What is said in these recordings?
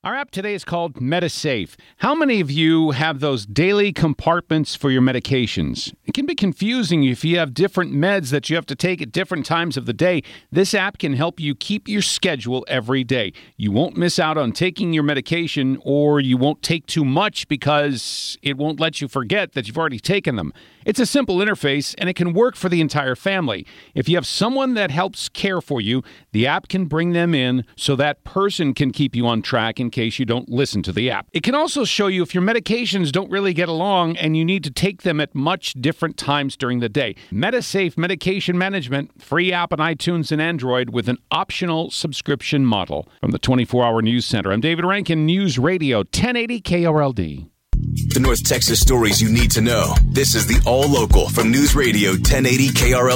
Our app today is called MediSafe. How many of you have those daily compartments for your medications? It can be confusing if you have different meds that you have to take at different times of the day. This app can help you keep your schedule every day. You won't miss out on taking your medication, or you won't take too much because it won't let you forget that you've already taken them. It's a simple interface, and it can work for the entire family. If you have someone that helps care for you, the app can bring them in so that person can keep you on track in case you don't listen to the app. It can also show you if your medications don't really get along and you need to take them at much different times during the day. MediSafe Medication Management, free app on iTunes and Android with an optional subscription model. From the 24-Hour News Center, I'm David Rankin, News Radio 1080 KRLD. The North Texas stories you need to know. This is the All Local from News Radio 1080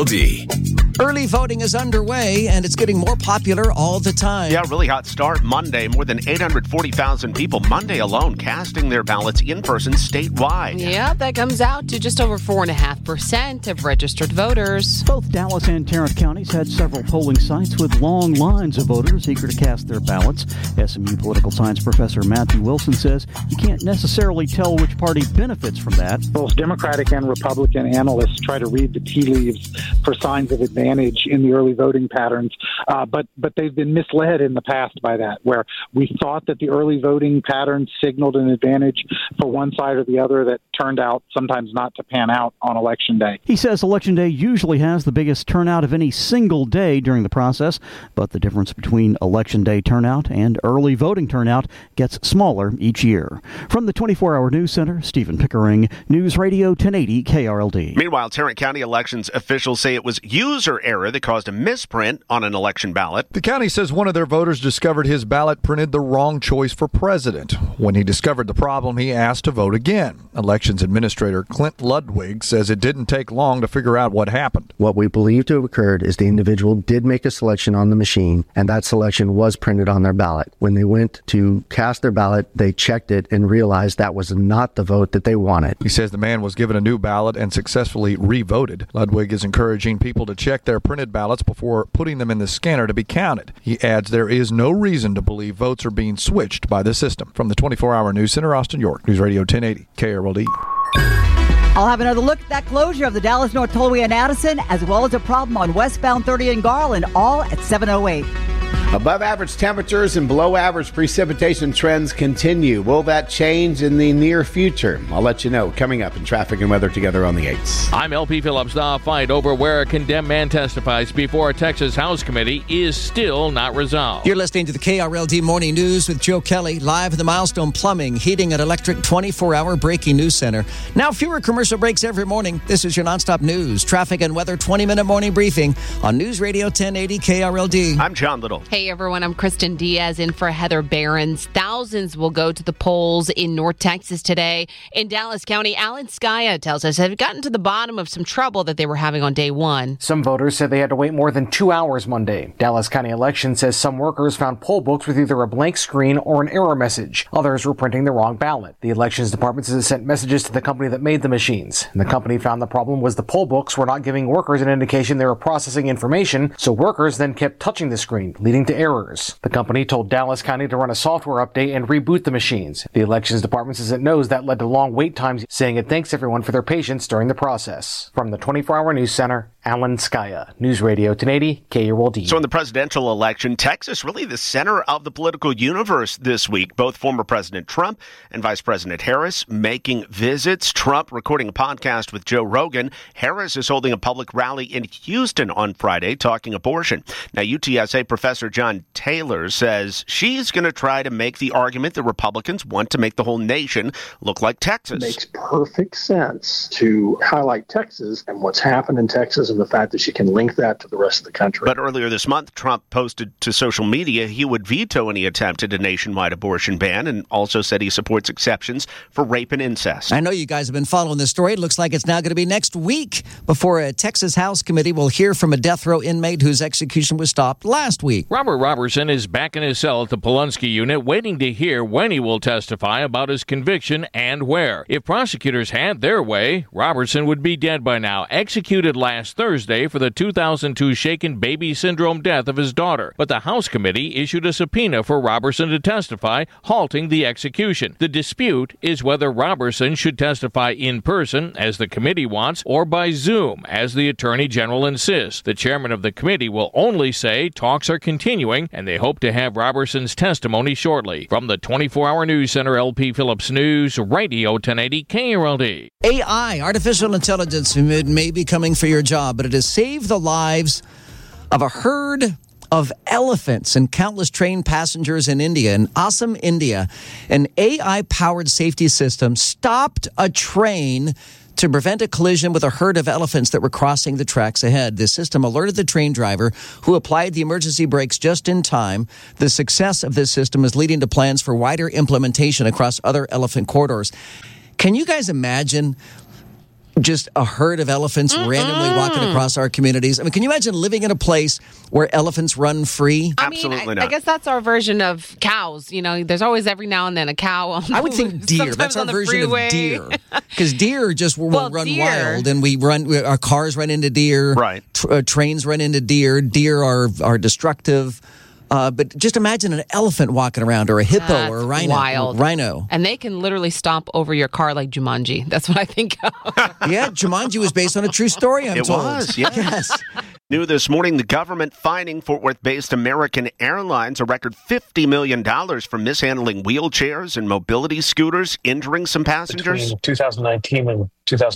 KRLD. Early voting is underway, and it's getting more popular all the time. Yeah, really hot start Monday. More than 840,000 people Monday alone casting their ballots in person statewide. Yeah, that comes out to just over 4.5% of registered voters. Both Dallas and Tarrant counties had several polling sites with long lines of voters eager to cast their ballots. SMU political science professor Matthew Wilson says you can't necessarily tell which party benefits from that. Both Democratic and Republican analysts try to read the tea leaves for signs of advantage in the early voting patterns, but they've been misled in the past by that, where we thought that the early voting patterns signaled an advantage for one side or the other that turned out sometimes not to pan out on Election Day. He says Election Day usually has the biggest turnout of any single day during the process, but the difference between Election Day turnout and early voting turnout gets smaller each year. From the 24-Hour News Center, Stephen Pickering, News Radio 1080 KRLD. Meanwhile, Tarrant County elections officials say it was user error that caused a misprint on an election ballot. The county says one of their voters discovered his ballot printed the wrong choice for president. When he discovered the problem, he asked to vote again. Elections Administrator Clint Ludwig says it didn't take long to figure out what happened. What we believe to have occurred is the individual did make a selection on the machine, and that selection was printed on their ballot. When they went to cast their ballot, they checked it and realized that was not the vote that they wanted. He says the man was given a new ballot and successfully re-voted. Ludwig is encouraging people to check their printed ballots before putting them in the scanner to be counted. He adds there is no reason to believe votes are being switched by the system. From the 24-Hour News Center, Austin, York, News Radio 1080 KRLD. I'll have another look at that closure of the Dallas North Tollway in Addison, as well as a problem on westbound 30 in Garland, all at 7:08. Above average temperatures and below average precipitation trends continue. Will that change in the near future? I'll let you know coming up in Traffic and Weather Together on the 8s. I'm LP Phillips. The fight over where a condemned man testifies before a Texas House committee is still not resolved. You're listening to the KRLD Morning News with Joe Kelly, live at the Milestone Plumbing, Heating, and Electric 24-hour breaking news center. Now fewer commercial breaks every morning. This is your nonstop news, traffic, and weather 20-minute morning briefing on News Radio 1080 KRLD. I'm John Little. Hey everyone, I'm Kristen Diaz in for Heather Behrens. Thousands will go to the polls in North Texas today. In Dallas County, Alan Skaya tells us have gotten to the bottom of some trouble that they were having on day one. Some voters said they had to wait more than 2 hours Monday. Dallas County Elections says some workers found poll books with either a blank screen or an error message. Others were printing the wrong ballot. The Elections Department says it sent messages to the company that made the machines. And the company found the problem was the poll books were not giving workers an indication they were processing information, so workers then kept touching the screen, leading to errors. The company told Dallas County to run a software update and reboot the machines. The Elections Department says it knows that led to long wait times, saying it thanks everyone for their patience during the process. From the 24-Hour News Center, Alan Skaya, News Radio 1080 KRLD. So in the presidential election, Texas really the center of the political universe this week. Both former President Trump and Vice President Harris making visits. Trump recording a podcast with Joe Rogan. Harris is holding a public rally in Houston on Friday talking abortion. Now, UTSA professor John Taylor says she's going to try to make the argument that Republicans want to make the whole nation look like Texas. It makes perfect sense to highlight Texas and what's happened in Texas and the fact that she can link that to the rest of the country. But earlier this month, Trump posted to social media he would veto any attempt at a nationwide abortion ban and also said he supports exceptions for rape and incest. I know you guys have been following this story. It looks like it's now going to be next week before a Texas House committee will hear from a death row inmate whose execution was stopped last week. Robert Robertson is back in his cell at the Polunsky unit waiting to hear when he will testify about his conviction and where. If prosecutors had their way, Robertson would be dead by now, executed last Thursday Thursday for the 2002 shaken baby syndrome death of his daughter, but the House committee issued a subpoena for Roberson to testify, halting the execution. The dispute is whether Roberson should testify in person, as the committee wants, or by Zoom, as the Attorney General insists. The chairman of the committee will only say talks are continuing, and they hope to have Roberson's testimony shortly. From the 24-hour News Center, LP Phillips News, Radio 1080 KRLD. AI, artificial intelligence, may be coming for your job, but it has saved the lives of a herd of elephants and countless trained passengers in India. In Assam, India, an AI-powered safety system stopped a train to prevent a collision with a herd of elephants that were crossing the tracks ahead. The system alerted the train driver, who applied the emergency brakes just in time. The success of this system is leading to plans for wider implementation across other elephant corridors. Can you guys imagine just a herd of elephants randomly walking across our communities? I mean, can you imagine living in a place where elephants run free? Absolutely not. I guess that's our version of cows. You know, there's always every now and then a cow. I would think deer. That's our version of deer. Because deer just will run wild, and our cars run into deer. Right. Trains run into deer. Deer are destructive. But just imagine an elephant walking around, or a hippo, or a rhino. Wild. Rhino. And they can literally stomp over your car like Jumanji. That's what I think of. Yeah, Jumanji was based on a true story, I'm told. It was, yes. New this morning, the government fining Fort Worth-based American Airlines a record $50 million for mishandling wheelchairs and mobility scooters, injuring some passengers. Between 2019 and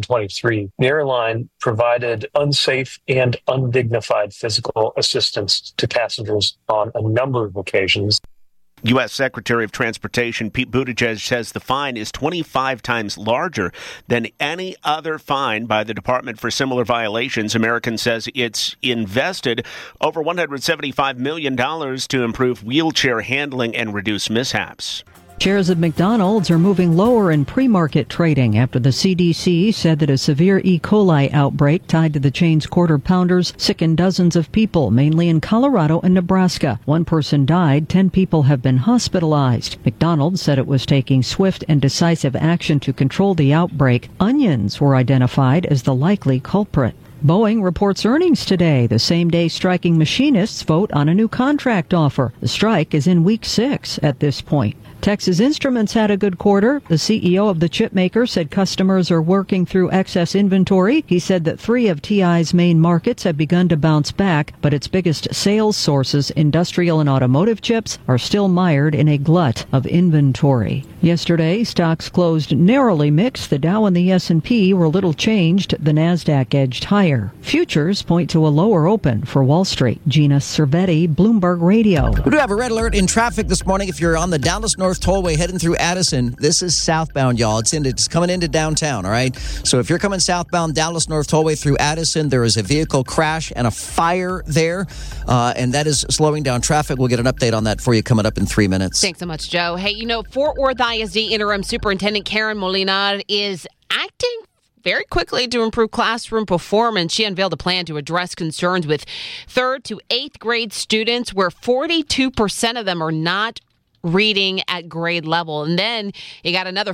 2023, the airline provided unsafe and undignified physical assistance to passengers on a number of occasions. U.S. Secretary of Transportation Pete Buttigieg says the fine is 25 times larger than any other fine by the department for similar violations. American says it's invested over $175 million to improve wheelchair handling and reduce mishaps. Shares of McDonald's are moving lower in pre-market trading after the CDC said that a severe E. coli outbreak tied to the chain's quarter pounders sickened dozens of people, mainly in Colorado and Nebraska. 1 person died, 10 people have been hospitalized. McDonald's said it was taking swift and decisive action to control the outbreak. Onions were identified as the likely culprit. Boeing reports earnings today. The same day striking machinists vote on a new contract offer. The strike is in week 6 at this point. Texas Instruments had a good quarter. The CEO of the chip maker said customers are working through excess inventory. He said that 3 of TI's main markets have begun to bounce back, but its biggest sales sources, industrial and automotive chips, are still mired in a glut of inventory. Yesterday, stocks closed narrowly mixed. The Dow and the S&P were little changed. The Nasdaq edged higher. Futures point to a lower open for Wall Street. Gina Cervetti, Bloomberg Radio. We do have a red alert in traffic this morning. If you're on the Dallas North Tollway heading through Addison, this is southbound, y'all. It's coming into downtown, all right? So if you're coming southbound Dallas North Tollway through Addison, there is a vehicle crash and a fire there, and that is slowing down traffic. We'll get an update on that for you coming up in 3 minutes. Thanks so much, Joe. Hey, Fort Worth ISD Interim Superintendent Karen Molinar is acting very quickly to improve classroom performance. She unveiled a plan to address concerns with 3rd to 8th grade students, where 42% of them are not reading at grade level. And then you got another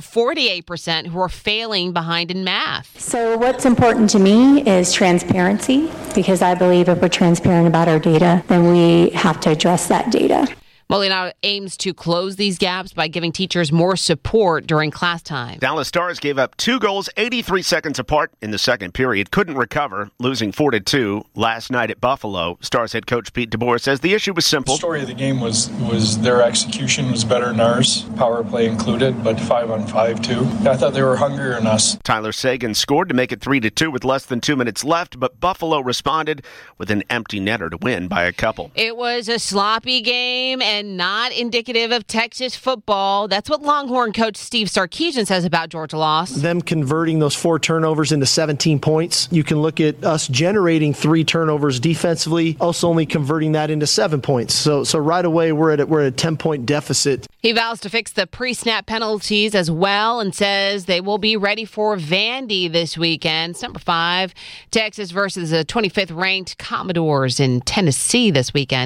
48% who are failing behind in math. So what's important to me is transparency, because I believe if we're transparent about our data, then we have to address that data. Molinar aims to close these gaps by giving teachers more support during class time. Dallas Stars gave up 2 goals 83 seconds apart in the second period. Couldn't recover, losing 4-2 last night at Buffalo. Stars head coach Pete DeBoer says the issue was simple. The story of the game was their execution was better than ours, power play included, but 5-on-5 too. I thought they were hungrier than us. Tyler Seguin scored to make it 3-2 with less than 2 minutes left, but Buffalo responded with an empty netter to win by a couple. It was a sloppy game and not indicative of Texas football. That's what Longhorn coach Steve Sarkisian says about Georgia loss. Them converting those 4 turnovers into 17 points. You can look at us generating 3 turnovers defensively, also only converting that into 7 points. So right away we're at a 10-point deficit. He vows to fix the pre-snap penalties as well and says they will be ready for Vandy this weekend. It's number 5, Texas versus the 25th ranked Commodores in Tennessee this weekend.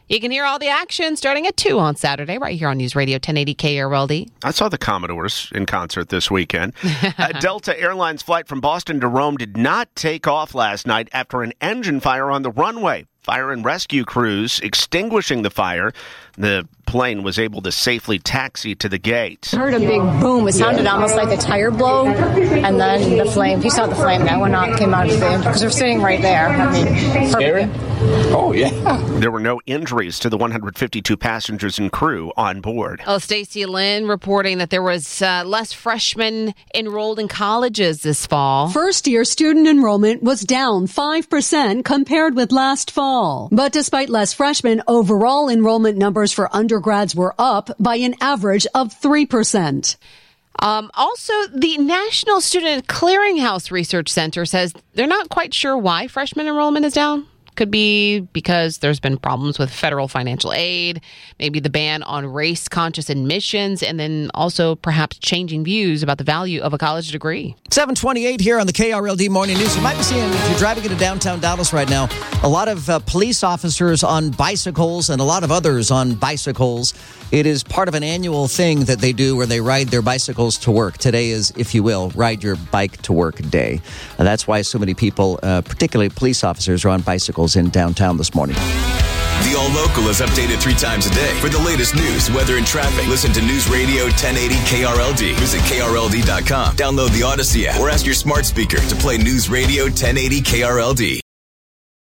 You can hear all the action starting at 2 on Saturday, right here on News Radio 1080 KRLD. I saw the Commodores in concert this weekend. Delta Airlines flight from Boston to Rome did not take off last night after an engine fire on the runway. Fire and rescue crews extinguishing the fire. The plane was able to safely taxi to the gate. I heard a big boom. It sounded almost like a tire blow. And then the flame, he saw the flame that went out, came out of the engine because they're sitting right there. I mean, scary? Oh, yeah. There were no injuries to the 152 passengers and crew on board. Oh, Stacey Lynn reporting that there was less freshmen enrolled in colleges this fall. First-year student enrollment was down 5% compared with last fall. But despite less freshmen, overall enrollment numbers for undergrads were up by an average of 3%. Also, the National Student Clearinghouse Research Center says they're not quite sure why freshman enrollment is down. Could be because there's been problems with federal financial aid, maybe the ban on race-conscious admissions, and then also perhaps changing views about the value of a college degree. 7:28 here on the KRLD Morning News. You might be seeing, if you're driving into downtown Dallas right now, a lot of police officers on bicycles and a lot of others on bicycles. It is part of an annual thing that they do where they ride their bicycles to work. Today is, if you will, Ride Your Bike to Work Day. And that's why so many people, particularly police officers, are on bicycles in downtown this morning. The All Local is updated 3 times a day. For the latest news, weather, and traffic, listen to News Radio 1080 KRLD. Visit KRLD.com. Download the Odyssey app or ask your smart speaker to play News Radio 1080 KRLD.